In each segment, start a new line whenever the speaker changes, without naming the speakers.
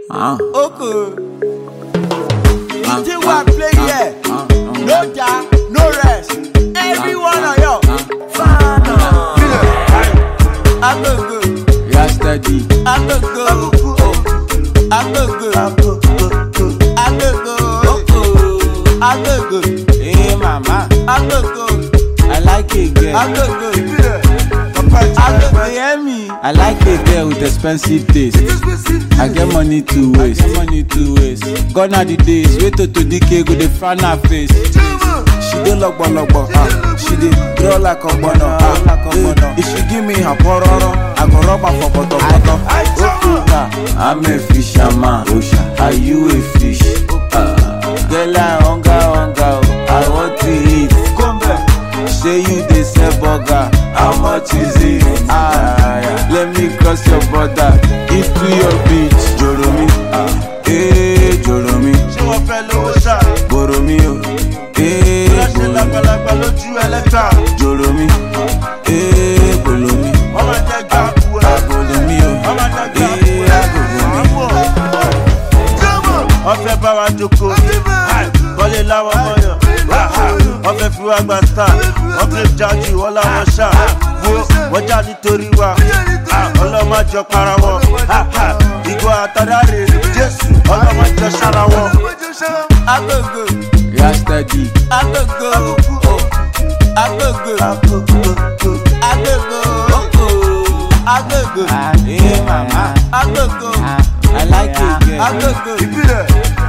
Okay. Still one play here. No job, no rest. Everyone on yo. I go good.
Yeah, steady.
I go good. I go good. I go good. I go good.
Hey, mama.
I go good.
I like a girl.
I go good. I go good. Hear me.
I like a girl with expensive taste. I get money to waste. Gone are the days. Wait to decay, go the front her face. She dey logbo, she dey draw like a bono. If she give me her pororo, I go rub her for poto. I'm a fisherman. Are you a fish? Girl, I hunger, I want to eat. Say you dey sell burger, how much is it? Let me cross your border, into your beach. Joromi, Joromi.
Ṣé wọ́n fẹ́ lówó ṣá?
Boromi o,
Ṣé lágbàlagbà lójú ẹlẹ́ta?
Joromi, Bolomi.
Wọ́n máa jẹ́ gbàgbó ẹ̀.
Bolomi o,
Wọ́n máa jẹ́ gbàgbó ẹ̀. Wọ́n fẹ́ bá wa jókòó, kọ́lé láwọn mọ́yàn. Wọ́n fẹ́ fi wá gba star, wọ́n fẹ́ jájú wọ́n láwọn ṣá. Wọ́n já nítorí wa, ọlọ́mọjọ para wọn. Ìgò àtàdáre Jésù, ọlọ́mọjọ ṣára wọn. Agogo,
yeah, steady.
agogo, agogo, agogo,
Hey, mama.
agogo,
I like a girl.
agogo.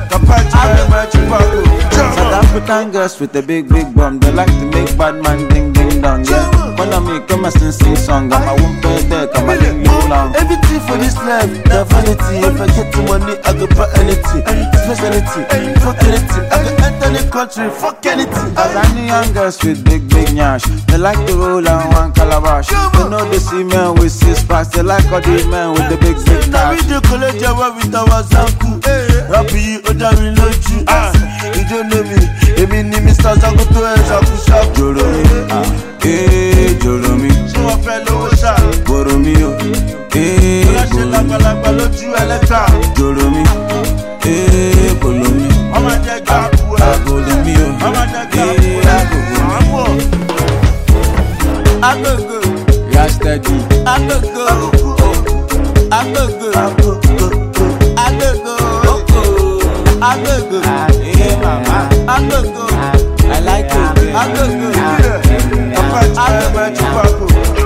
South African girls with a big bum. They like to make bad man ding ding dong. Yeah. When I make come and sing song, I'm a whoop there, come and ding long.
Everything for this life, the vanity. If I get the money, I go buy anything. Speciality, fuck anything. I go enter the country, fuck anything.
As I know young girls with big nyash, they like to roll on one calabash. They know they see men with 6 packs. They like all the men with the big
Now we
cash.
do college with our Zanku. Happy, Odari Loju. You don't know me. Emi ni Mr. Zanku to Zanku Shaku.
Joromi, Joromi.
Ṣé wọ́n fẹ́ lówó ṣá?
Boromi o,
Ṣé
Boromi.
lágbàlagbà lójú ẹlẹ́ta?
Joromi, Bolomi.
Wọ́n máa jẹ́ gbàgbó ẹ̀.
Bolomi o,
Wọ́n máa jẹ́ gbàgbó ẹ̀. Agogo,
yeah, steady.
agogo, agogo, agogo,
Hey, mama.
agogo,
I like a girl.
agogo,
Apache,
agogo.